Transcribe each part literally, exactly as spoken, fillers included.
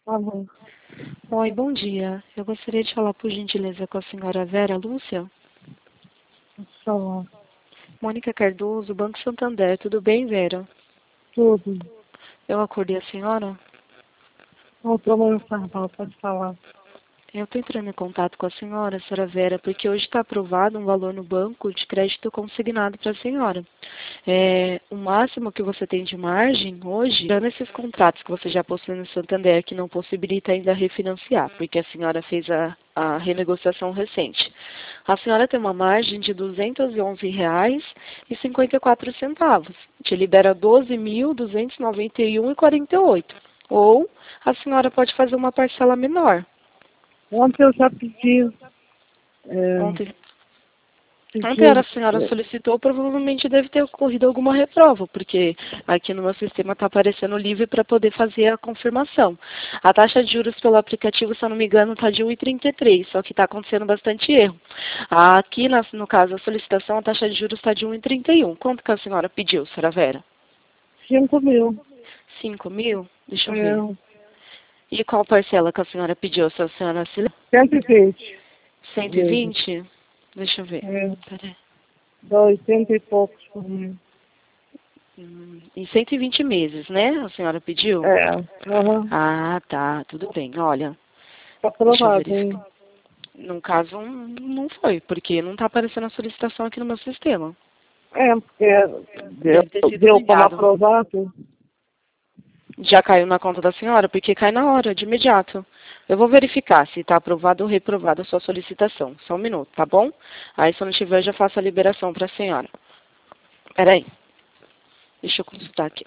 Tá bom. Oi, bom dia. Eu gostaria de falar, por gentileza, com a senhora Vera Lúcia. Pode falar. Mônica Cardoso, Banco Santander. Tudo bem, Vera? Tudo. Eu acordei a senhora? Não, problema carnaval, pode falar. Eu estou entrando em contato com a senhora, senhora Vera, porque hoje está aprovado um valor no banco de crédito consignado para a senhora. É, o máximo que você tem de margem hoje, dando esses contratos que você já possui no Santander, que não possibilita ainda refinanciar, porque a senhora fez a, a renegociação recente. A senhora tem uma margem de duzentos e onze reais e cinquenta e quatro centavos. Te libera doze mil duzentos e noventa e um reais e quarenta e oito. Ou a senhora pode fazer uma parcela menor. Ontem eu já pedi, é, Ontem, ontem pedi, a senhora é, solicitou, provavelmente deve ter ocorrido alguma reprova, porque aqui no meu sistema está aparecendo livre para poder fazer a confirmação. A taxa de juros pelo aplicativo, se eu não me engano, está de um vírgula trinta e três, só que está acontecendo bastante erro. Aqui, na- no caso, a solicitação, a taxa de juros está de um vírgula trinta e um. Quanto que a senhora pediu, senhora Vera? cinco mil. Cinco mil? Deixa eu ver. É, E qual parcela que a senhora pediu, se a senhora se lembra? cento e vinte cento e vezes. vinte? Deixa eu ver. É, Peraí. dá oitenta e poucos por mês. Hum, em cento e vinte meses, né? A senhora pediu? É, aham. Ah, tá. Tudo bem. Olha, Tá deixa eu aprovado, verificar. hein? No caso, hum, não foi, porque não está aparecendo a solicitação aqui no meu sistema. É, porque deu, Deve ter sido deu como enviado. aprovado. Já caiu na conta da senhora, porque cai na hora, de imediato. Eu vou verificar se está aprovado ou reprovada a sua solicitação. Só um minuto, tá bom? Aí, se eu não tiver, eu já faço a liberação para a senhora. Peraí. Deixa eu consultar aqui.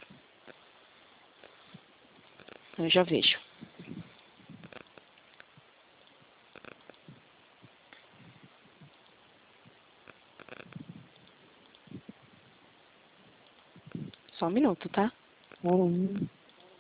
Eu já vejo. Só um minuto, tá? Uhum.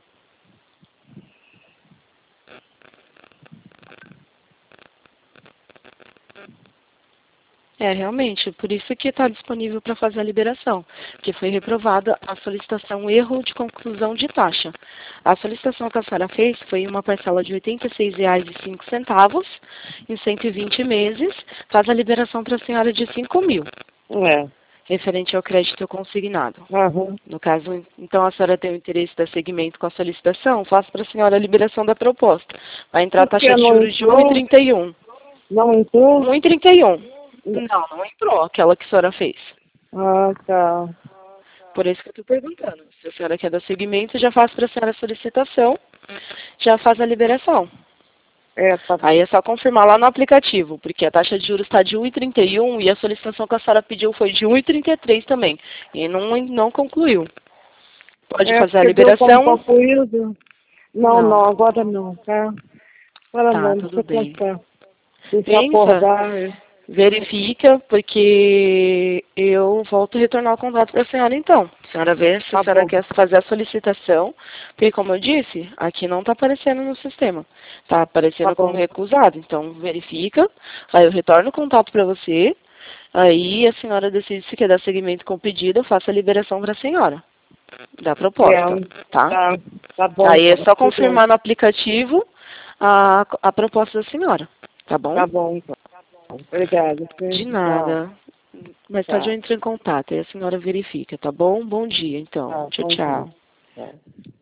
É, realmente, por isso que está disponível para fazer a liberação, porque foi reprovada a solicitação erro de conclusão de taxa. A solicitação que a senhora fez foi uma parcela de oitenta e seis reais e cinco centavos em cento e vinte meses, faz a liberação para a senhora de cinco mil, É, referente ao crédito consignado. aham. No caso, então a senhora tem o interesse da segmento com a solicitação, faço para a senhora a liberação da proposta. Vai entrar a Por que taxa de não juros de um vírgula entrou? trinta e um. Não entrou? um vírgula trinta e um. Não, não entrou aquela que a senhora fez. Ah, tá. Por isso que eu estou perguntando. Se a senhora quer dar seguimento, já faz para a senhora a solicitação, já faz a liberação. É, tá. Aí é só confirmar lá no aplicativo, porque a taxa de juros está de um vírgula trinta e um e a solicitação que a senhora pediu foi de um vírgula trinta e três também. E não, não concluiu. Pode É, fazer a porque deu como liberação? concluído. Não, Não. não, agora não, tá? Agora Tá, não, deixa tudo eu bem. pensar. Deixa eu Pensa, acordar. é. verifica, porque eu volto a retornar o contrato para a senhora então. A senhora vê se a Tá senhora bom, quer fazer a solicitação, porque como eu disse, aqui não está aparecendo no sistema. Está tá aparecendo como bom. recusado. Então verifica, aí eu retorno o contato para você, aí a senhora decide se quer dar seguimento com o pedido, eu faço a liberação para a senhora da É, proposta, tá? tá, tá bom Aí é então. só Obrigada. confirmar no aplicativo a, a proposta da senhora, tá bom? Tá bom então. Obrigada. De Sim, tchau. nada. Mais tarde eu Tchau. entro em contato e a senhora verifica, tá bom? Bom dia, então. Tá, Tchau, bom dia. tchau. Tchau.